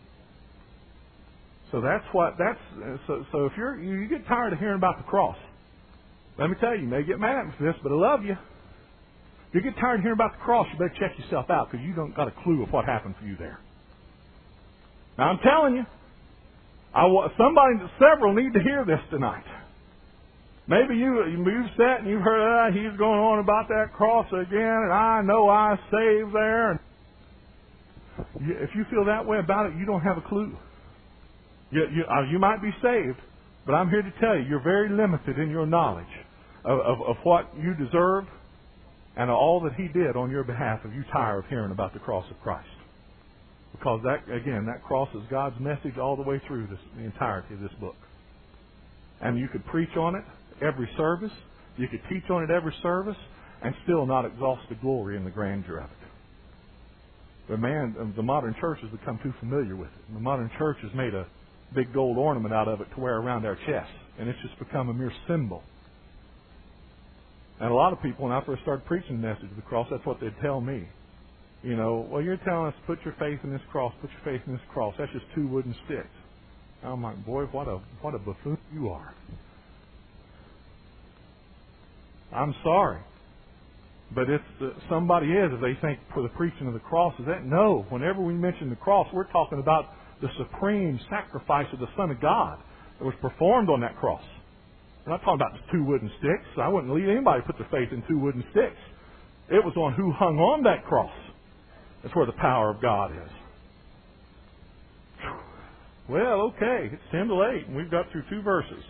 Speaker 1: So that's what, that's, so, so if you're, you get tired of hearing about the cross, let me tell you, you may get mad at me for this, but I love you. If you get tired of hearing about the cross, you better check yourself out because you don't got a clue of what happened for you there. Now I'm telling you, I somebody, several need to hear this tonight. Maybe you, you've sat and you've heard, ah, he's going on about that cross again, and I know I saved there. And if you feel that way about it, you don't have a clue. You, you, uh, you might be saved, but I'm here to tell you, you're very limited in your knowledge of, of, of what you deserve and of all that He did on your behalf if you tire of hearing about the cross of Christ. Because that, again, that cross is God's message all the way through this, the entirety of this book. And you could preach on it every service. You could teach on it every service and still not exhaust the glory and the grandeur of it. The man, the modern church has become too familiar with it. The modern church has made a big gold ornament out of it to wear around their chest. And it's just become a mere symbol. And a lot of people, when I first started preaching the message of the cross, that's what they'd tell me. You know, well, you're telling us to put your faith in this cross, put your faith in this cross. That's just two wooden sticks. I'm like, boy, what a what a buffoon you are. I'm sorry. But if the, somebody is, if they think for the preaching of the cross is that, no. Whenever we mention the cross, we're talking about the supreme sacrifice of the Son of God that was performed on that cross. We're not talking about the two wooden sticks. I wouldn't lead anybody to put their faith in two wooden sticks. It was on who hung on that cross. That's where the power of God is. Well, okay, it's ten to eight, and we've got through two verses.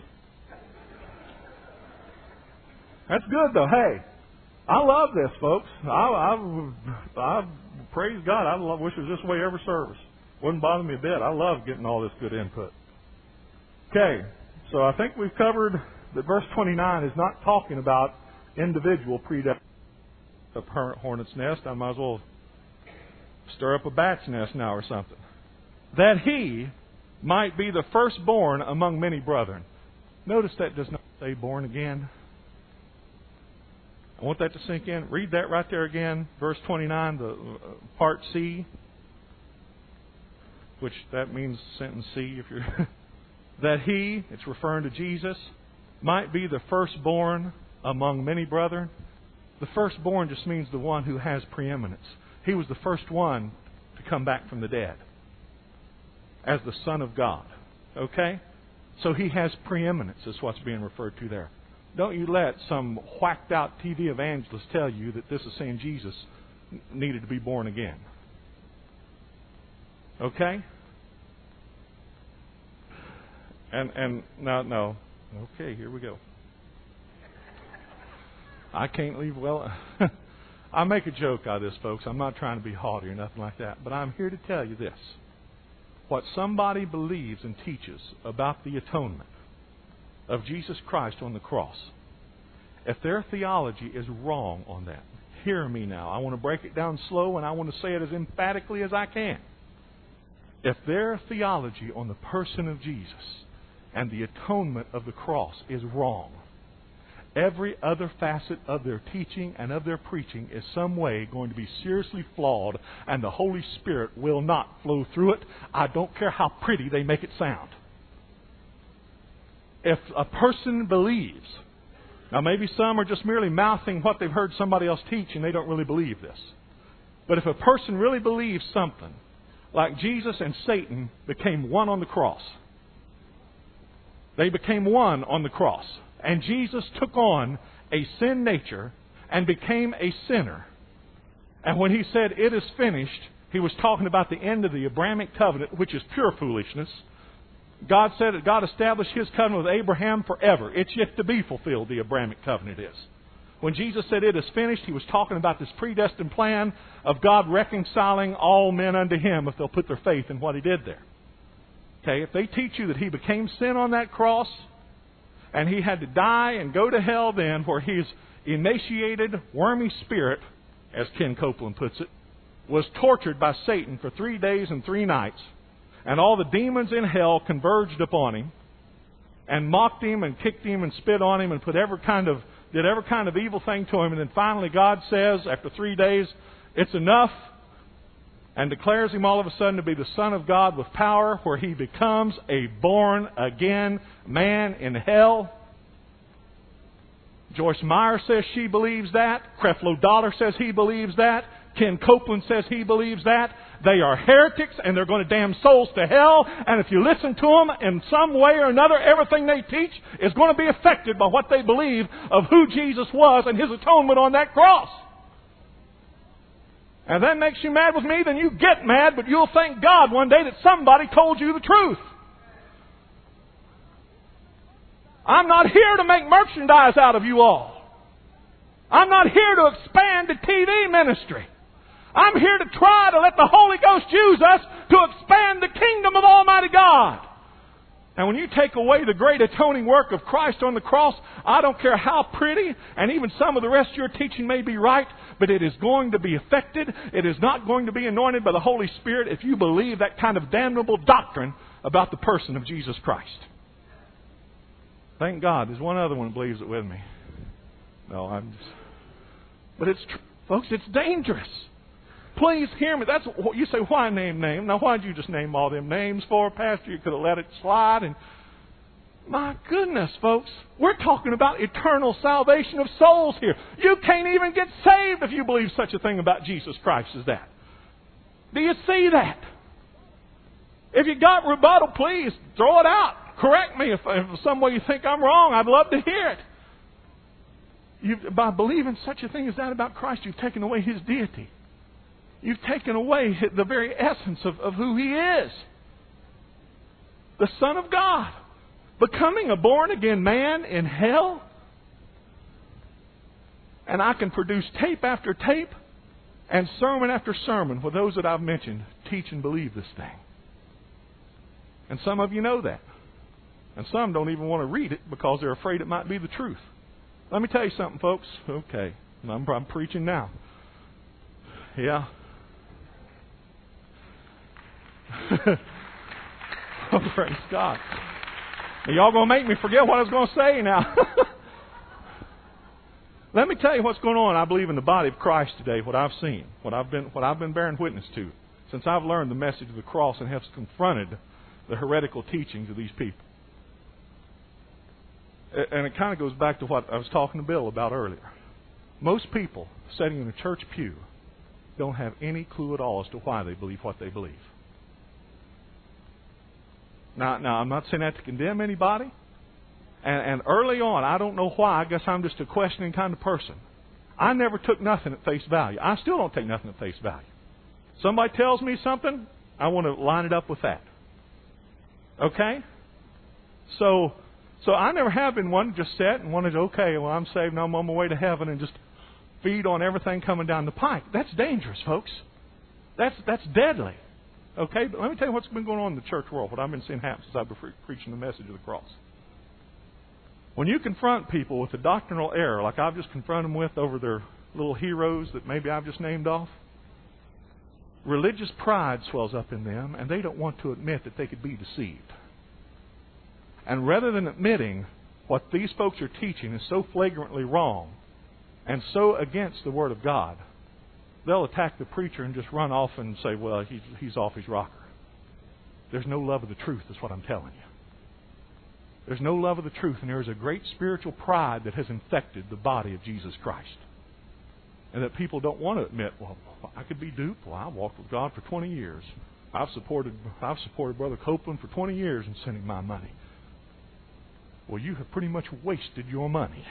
Speaker 1: That's good, though. Hey, I love this, folks. I, I, I praise God. I love, wish it was this way every service. Wouldn't bother me a bit. I love getting all this good input. Okay, so I think we've covered that verse twenty-nine is not talking about individual predestination. A permanent hornet's nest. I might as well stir up a bat's nest now or something. That he might be the firstborn among many brethren. Notice that does not say born again. I want that to sink in. Read that right there again. Verse twenty-nine, the uh, part C, which that means sentence C. If you're that he, it's referring to Jesus, might be the firstborn among many brethren. The firstborn just means the one who has preeminence. He was the first one to come back from the dead as the Son of God. Okay? So he has preeminence, is what's being referred to there. Don't you let some whacked out T V evangelist tell you that this is saying Jesus needed to be born again. Okay? And and no, no. Okay, here we go. I can't leave well. I make a joke out of this, folks. I'm not trying to be haughty or nothing like that. But I'm here to tell you this. What somebody believes and teaches about the atonement of Jesus Christ on the cross, if their theology is wrong on that, hear me now. I want to break it down slow, and I want to say it as emphatically as I can. If their theology on the person of Jesus and the atonement of the cross is wrong, every other facet of their teaching and of their preaching is some way going to be seriously flawed, and the Holy Spirit will not flow through it. I don't care how pretty they make it sound. If a person believes, now maybe some are just merely mouthing what they've heard somebody else teach and they don't really believe this. But if a person really believes something, like Jesus and Satan became one on the cross. They became one on the cross. And Jesus took on a sin nature and became a sinner. And when he said, "It is finished," he was talking about the end of the Abrahamic covenant, which is pure foolishness. God said that God established His covenant with Abraham forever. It's yet to be fulfilled, the Abrahamic covenant is. When Jesus said, "It is finished," He was talking about this predestined plan of God reconciling all men unto Him if they'll put their faith in what He did there. Okay, if they teach you that He became sin on that cross, and He had to die and go to hell then, where His emaciated, wormy spirit, as Ken Copeland puts it, was tortured by Satan for three days and three nights, and all the demons in hell converged upon Him, and mocked Him and kicked Him and spit on Him and put every kind of, did every kind of evil thing to Him. And then finally God says, after three days, it's enough, and declares Him all of a sudden to be the Son of God with power, where He becomes a born-again man in hell. Joyce Meyer says she believes that. Creflo Dollar says he believes that. Ken Copeland says he believes that. They are heretics, and they're going to damn souls to hell. And if you listen to them in some way or another, everything they teach is going to be affected by what they believe of who Jesus was and His atonement on that cross. And that makes you mad with me, then you get mad, but you'll thank God one day that somebody told you the truth. I'm not here to make merchandise out of you all. I'm not here to expand the T V ministry. I'm here to try to let the Holy Ghost must use us to expand the kingdom of Almighty God. And when you take away the great atoning work of Christ on the cross, I don't care how pretty, and even some of the rest of your teaching may be right, but it is going to be affected. It is not going to be anointed by the Holy Spirit if you believe that kind of damnable doctrine about the person of Jesus Christ. Thank God, there's one other one who believes it with me. No, I'm just... But it's, folks, it's dangerous. Please hear me. That's you say, why name name? Now, why did you just name all them names for, Pastor? You could have let it slide. And my goodness, folks, we're talking about eternal salvation of souls here. You can't even get saved if you believe such a thing about Jesus Christ as that. Do you see that? If you got rebuttal, please throw it out. Correct me if, if some way you think I'm wrong. I'd love to hear it. You've, by believing such a thing as that about Christ, you've taken away His deity. You've taken away the very essence of, of who He is. The Son of God. Becoming a born-again man in hell. And I can produce tape after tape and sermon after sermon for those that I've mentioned teach and believe this thing. And some of you know that. And some don't even want to read it because they're afraid it might be the truth. Let me tell you something, folks. Okay, I'm, I'm preaching now. Yeah. Oh, praise God. Y'all going to make me forget what I was going to say now. Let me tell you what's going on, I believe, in the body of Christ today, what I've seen, what I've been what I've been bearing witness to since I've learned the message of the cross and have confronted the heretical teachings of these people. And it kind of goes back to what I was talking to Bill about earlier. Most people sitting in a church pew don't have any clue at all as to why they believe what they believe. Now, now I'm not saying that to condemn anybody. And, and early on, I don't know why. I guess I'm just a questioning kind of person. I never took nothing at face value. I still don't take nothing at face value. Somebody tells me something, I want to line it up with that. Okay? So... So I never have been one to just sit and wanted to, okay, well, I'm saved, now I'm on my way to heaven, and just feed on everything coming down the pike. That's dangerous, folks. That's that's deadly. Okay? But let me tell you what's been going on in the church world, what I've been seeing happen since I've been pre- preaching the message of the cross. When you confront people with a doctrinal error, like I've just confronted them with over their little heroes that maybe I've just named off, religious pride swells up in them, and they don't want to admit that they could be deceived. And rather than admitting what these folks are teaching is so flagrantly wrong and so against the Word of God, they'll attack the preacher and just run off and say, well, he's, he's off his rocker. There's no love of the truth, is what I'm telling you. There's no love of the truth, and there is a great spiritual pride that has infected the body of Jesus Christ. And that people don't want to admit, well, I could be duped. Well, I walked with God for twenty years. I've supported I've supported Brother Copeland for twenty years in sending my money. Well, you have pretty much wasted your money.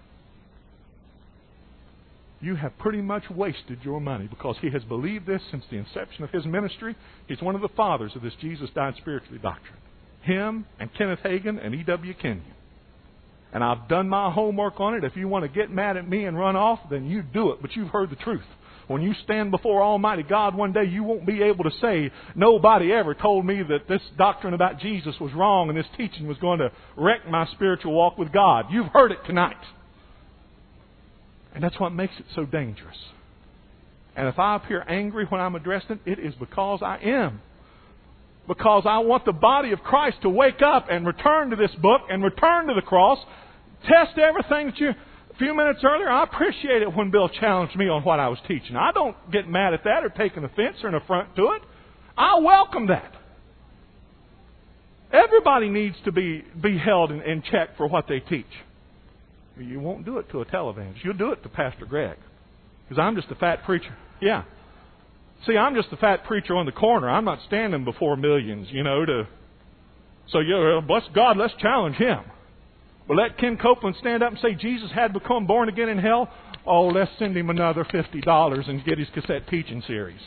Speaker 1: You have pretty much wasted your money because he has believed this since the inception of his ministry. He's one of the fathers of this Jesus died spiritually doctrine. Him and Kenneth Hagin and E W Kenyon. And I've done my homework on it. If you want to get mad at me and run off, then you do it. But you've heard the truth. When you stand before Almighty God one day, you won't be able to say, nobody ever told me that this doctrine about Jesus was wrong and this teaching was going to wreck my spiritual walk with God. You've heard it tonight. And that's what makes it so dangerous. And if I appear angry when I'm addressing it, it is because I am. Because I want the body of Christ to wake up and return to this book and return to the cross. Test everything that you... A few minutes earlier, I appreciate it when Bill challenged me on what I was teaching. I don't get mad at that or take an offense or an affront to it. I welcome that. Everybody needs to be, be held in, in check for what they teach. You won't do it to a televangelist. You'll do it to Pastor Greg. Because I'm just a fat preacher. Yeah. See, I'm just a fat preacher on the corner. I'm not standing before millions, you know, to... So, yeah, bless God, let's challenge him. But let Ken Copeland stand up and say Jesus had become born again in hell. Oh, let's send him another fifty dollars and get his cassette teaching series.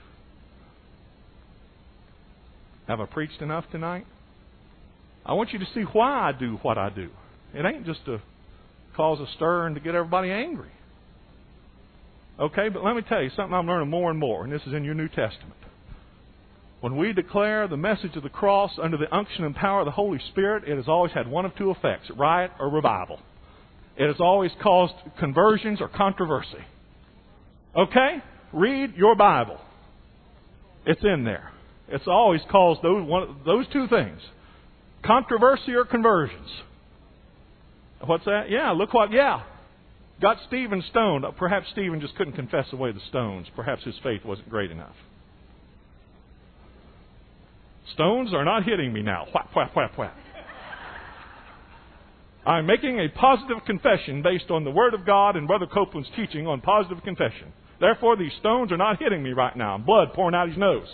Speaker 1: Have I preached enough tonight? I want you to see why I do what I do. It ain't just to cause a stir and to get everybody angry. Okay, but let me tell you something I'm learning more and more, and this is in your New Testament. When we declare the message of the cross under the unction and power of the Holy Spirit, it has always had one of two effects, riot or revival. It has always caused conversions or controversy. Okay? Read your Bible. It's in there. It's always caused those, one, those two things. Controversy or conversions. What's that? Yeah, look what, yeah. Got Stephen stoned. Perhaps Stephen just couldn't confess away the stones. Perhaps his faith wasn't great enough. Stones are not hitting me now. Whap, whap, whap, whap. I'm making a positive confession based on the Word of God and Brother Copeland's teaching on positive confession. Therefore, these stones are not hitting me right now. Blood pouring out his nose.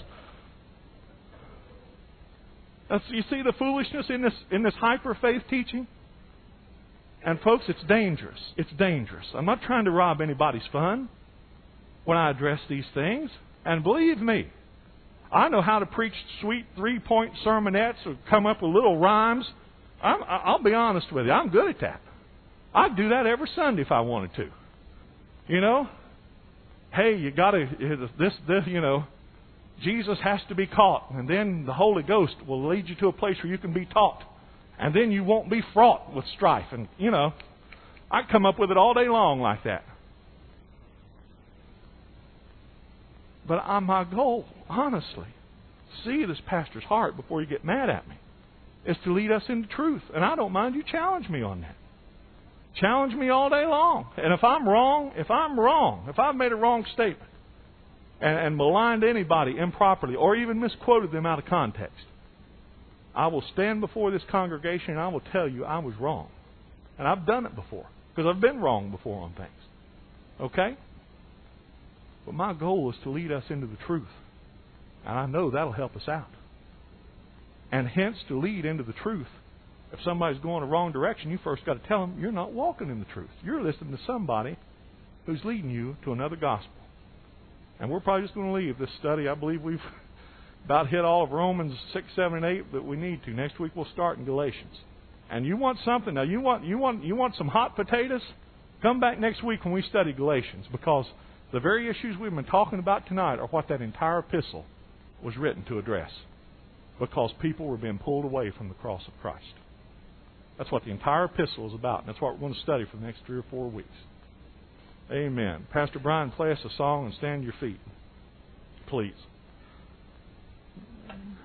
Speaker 1: That's, you see the foolishness in this in this hyper-faith teaching? And folks, it's dangerous. It's dangerous. I'm not trying to rob anybody's fun when I address these things. And believe me, I know how to preach sweet three-point sermonettes or come up with little rhymes. I'm, I'll be honest with you. I'm good at that. I'd do that every Sunday if I wanted to. You know? Hey, you got to, this, this, you know, Jesus has to be caught. And then the Holy Ghost will lead you to a place where you can be taught. And then you won't be fraught with strife. And, you know, I come up with it all day long like that. But uh, my goal, honestly, see this pastor's heart before you get mad at me, is to lead us into truth. And I don't mind you challenge me on that. Challenge me all day long. And if I'm wrong, if I'm wrong, if I've made a wrong statement and, and maligned anybody improperly or even misquoted them out of context, I will stand before this congregation and I will tell you I was wrong. And I've done it before because I've been wrong before on things. Okay? But my goal is to lead us into the truth. And I know that'll help us out. And hence, to lead into the truth, if somebody's going the wrong direction, you first got to tell them you're not walking in the truth. You're listening to somebody who's leading you to another gospel. And we're probably just going to leave this study. I believe we've about hit all of Romans six, seven, and eight that we need to. Next week we'll start in Galatians. And you want something, now you want you want you want some hot potatoes? Come back next week when we study Galatians, because the very issues we've been talking about tonight are what that entire epistle was written to address. Because people were being pulled away from the cross of Christ. That's what the entire epistle is about. And that's what we're going to study for the next three or four weeks. Amen. Pastor Brian, play us a song and stand to your feet. Please.